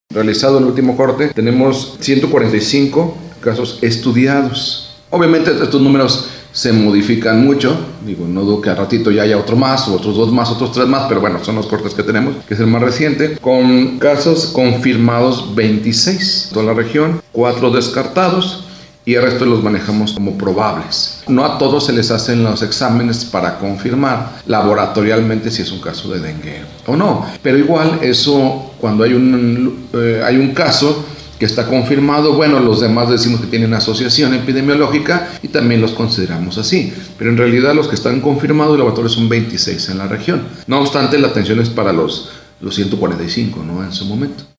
Realizado el último corte, tenemos 145 casos estudiados. Obviamente estos números se modifican mucho, no dudo que al ratito ya haya otro más, otros 2 más, otros 3 más, pero bueno, son los cortes que tenemos, que es el más reciente, con casos confirmados 26 en toda la región, 4 descartados, y el resto los manejamos como probables. No a todos se les hacen los exámenes para confirmar laboratorialmente si es un caso de dengue o no, pero igual eso, cuando hay un caso que está confirmado, bueno, los demás decimos que tienen asociación epidemiológica y también los consideramos así, pero en realidad los que están confirmados laboratorios son 26 en la región. No obstante, la atención es para los 145, ¿no? En su momento.